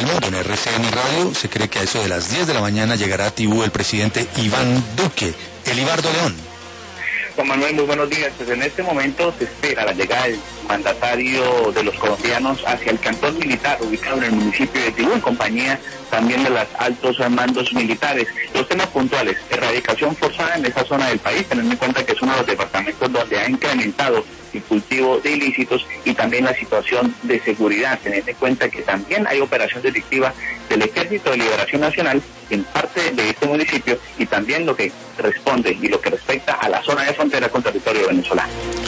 del mundo. En RCN Radio se cree que a eso de las 10 de la mañana llegará a Tibú el presidente Iván Duque. Elibardo León. Juan Manuel, muy buenos días. Pues en este momento se espera la llegada del mandatario de los colombianos hacia el cantón militar ubicado en el municipio de Tibú, en compañía también de los altos mandos militares. Los temas puntuales: erradicación forzada en esa zona del país, teniendo en cuenta que es uno de los departamentos donde ha incrementado el cultivo de ilícitos, y también la situación de seguridad, teniendo en cuenta que también hay operación delictiva del Ejército de Liberación Nacional en parte de este municipio, y también lo que responde y lo que respecta a la zona de frontera con territorio venezolano.